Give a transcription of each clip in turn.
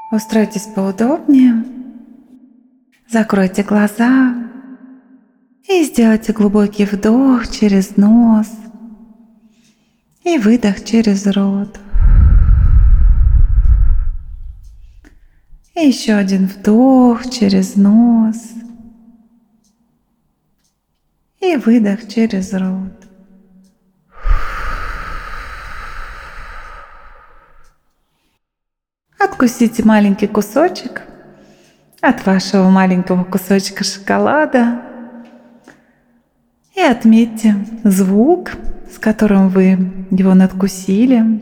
Устройтесь поудобнее, закройте глаза и сделайте глубокий вдох через нос и выдох через рот. И еще один вдох через нос и выдох через рот. Откусите маленький кусочек от вашего маленького кусочка шоколада и отметьте звук, с которым вы его надкусили,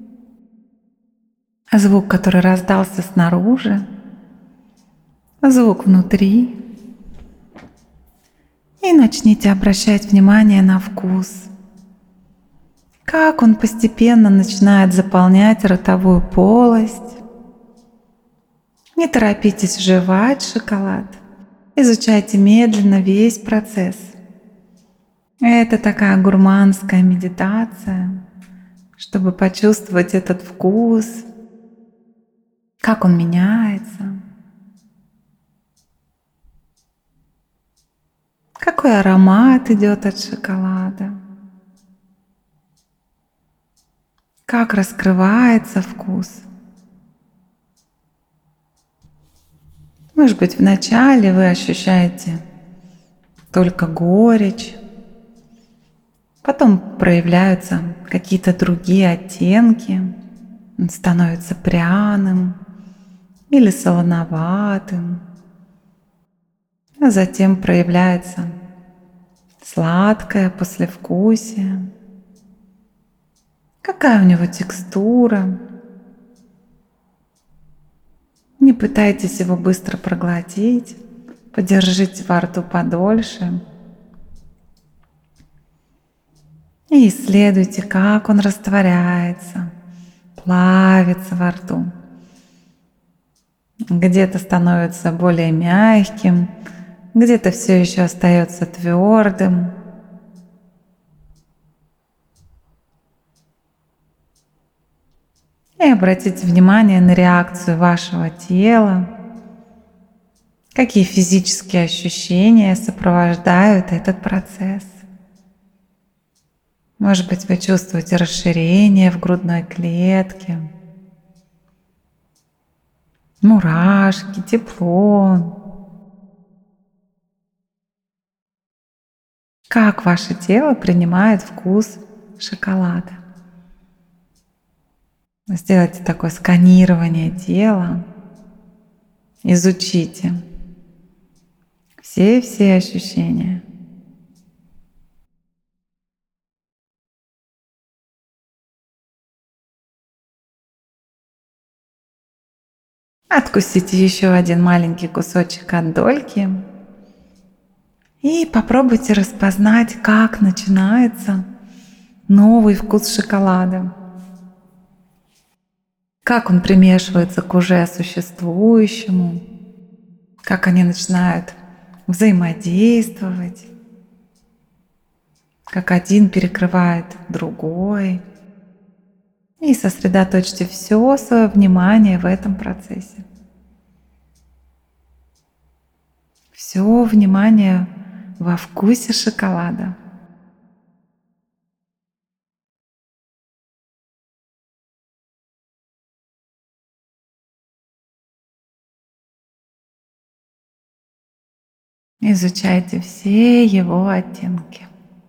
звук, который раздался снаружи, звук внутри. И начните обращать внимание на вкус. Как он постепенно начинает заполнять ротовую полость. Не торопитесь жевать шоколад. Изучайте медленно весь процесс. Это такая гурманская медитация, чтобы почувствовать этот вкус, как он меняется, какой аромат идет от шоколада, как раскрывается вкус. Может быть, вначале вы ощущаете только горечь, потом проявляются какие-то другие оттенки, он становится пряным или солоноватым, а затем проявляется сладкое послевкусие. Какая у него текстура? Не пытайтесь его быстро проглотить, подержите во рту подольше и исследуйте, как он растворяется, плавится во рту. Где-то становится более мягким, где-то все еще остается твердым. И обратите внимание на реакцию вашего тела, какие физические ощущения сопровождают этот процесс. Может быть, вы чувствуете расширение в грудной клетке, мурашки, тепло. Как ваше тело принимает вкус шоколада? Сделайте такое сканирование тела, изучите все ощущения. Откусите еще один маленький кусочек от дольки и попробуйте распознать, как начинается новый вкус шоколада. Как он примешивается к уже существующему, как они начинают взаимодействовать, как один перекрывает другой. И сосредоточьте все свое внимание в этом процессе. Все внимание во вкусе шоколада. Изучайте все его оттенки.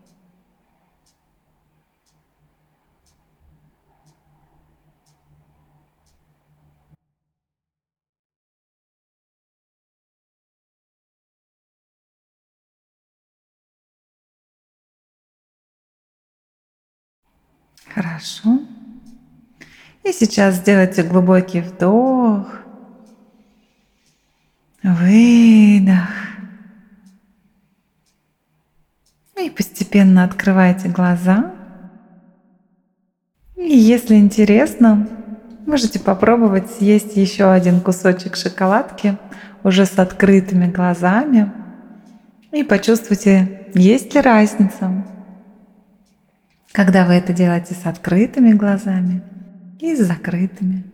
Хорошо. И сейчас сделайте глубокий вдох, выдох. И постепенно открывайте глаза. И если интересно, можете попробовать съесть еще один кусочек шоколадки уже с открытыми глазами. И почувствуйте, есть ли разница, когда вы это делаете с открытыми глазами и с закрытыми.